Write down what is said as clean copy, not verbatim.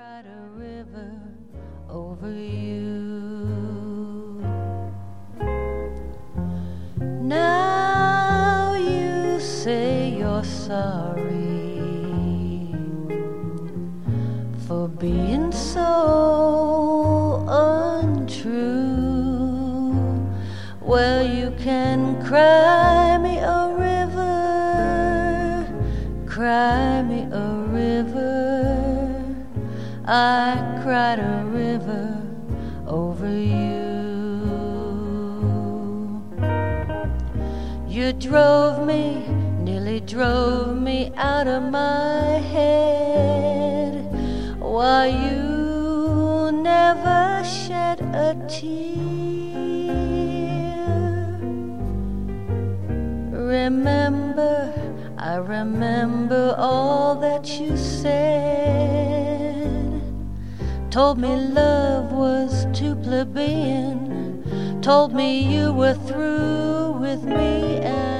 cried a river over you. Now you say you're sorry for being so untrue. Well, you can cry me a river, cry me a river. I cried a river over you. You drove me, nearly drove me out of my head, while you never shed a tear. Remember, I remember all that you said. Told me love was too plebeian, told me you were through with me, and